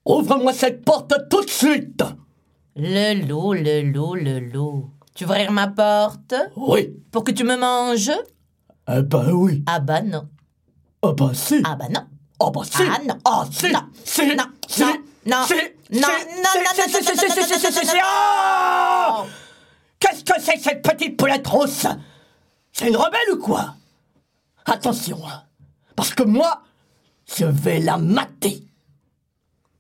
Ouvre-moi cette porte tout de suite. Le loup. Tu veux ouvrir ma porte? Oui. Pour que tu me manges? Eh ben oui. Ah bah non. Ah ben si. Ah bah non. Ah ben si. Ah non. Ah si. Non. Si. Non. Si. Non. Si. Non. Si. Oh! Qu'est-ce que c'est que cette petite poulette rousse? C'est une rebelle ou quoi? Attention, parce que moi, je vais la mater.